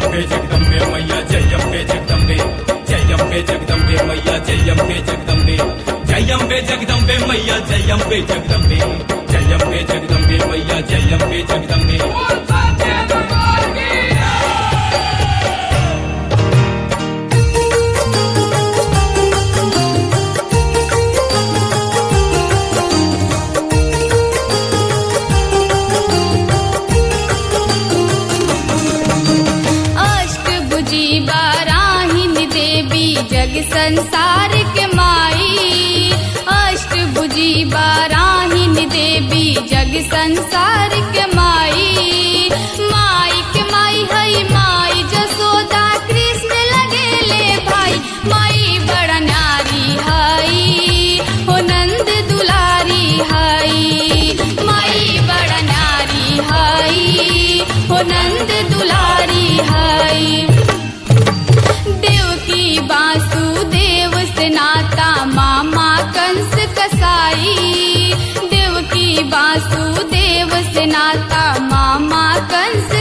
जयम्बे जगदम्बे मैया जयम्बे जगदम्बे जयम्बे जगदम्बे मैया जयम्बे जगदम्बे जयम्बे जगदम्बे मैया जयम्बे जगदम्बे जयम्बे जगदम्बे मैया जयम्बे जगदम्बे। जग संसार के माई अष्टभुजी बाराहिन देवी जग संसार के माई माई के माई हई माई जसोदा कृष्ण लगेले भाई माई बड़ा नारी हई हो नंद दुलारी हई माई बड़ा नारी हई हो नंद दुलारी हई। वासुदेव से नाता मामा कंस कसाई देवकी वासुदेव से नाता मामा कंस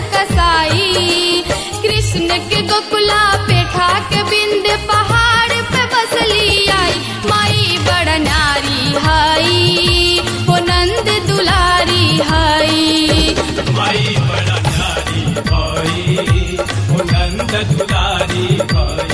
कसाई कृष्ण के गोकुला पे ठाक बिंद पहाड़ पे बसली आई माई बड़ा नारी हई हो नंद दुलारी हई माई बड़ा नारी हई हो नंद दुलारी हई।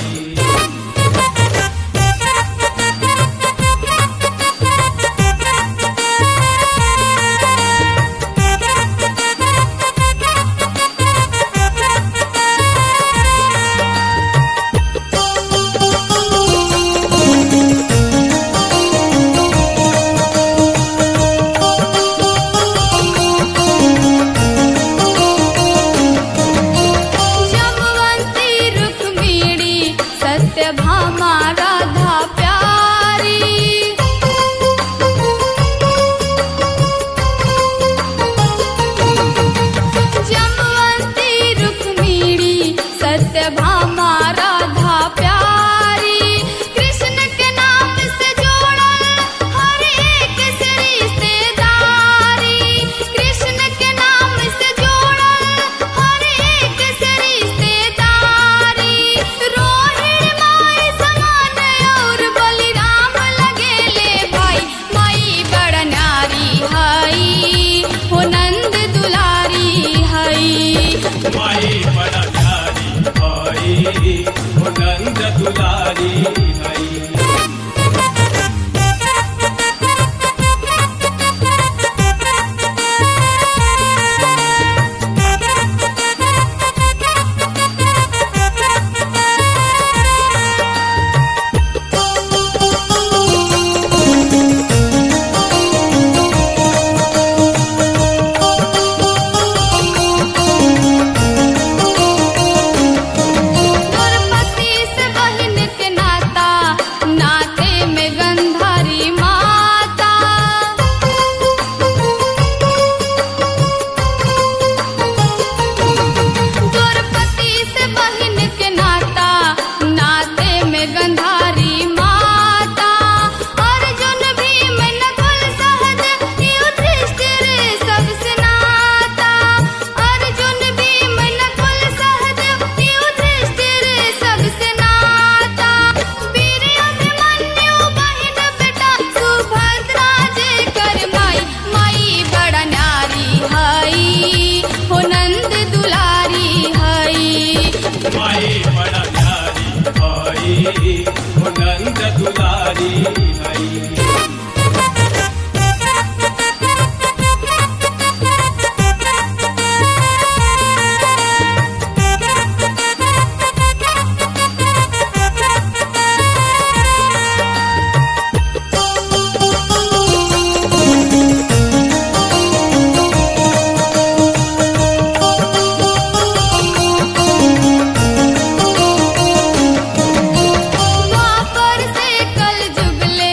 वापर से कल जुगले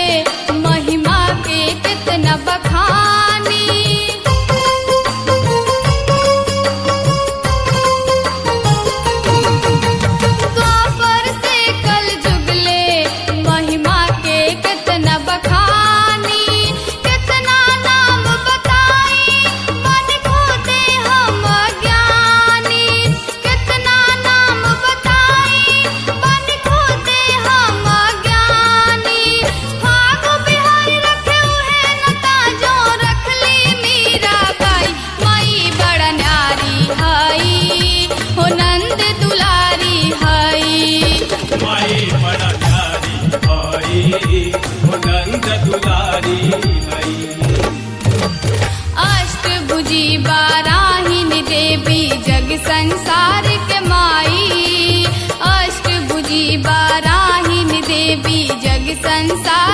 संसार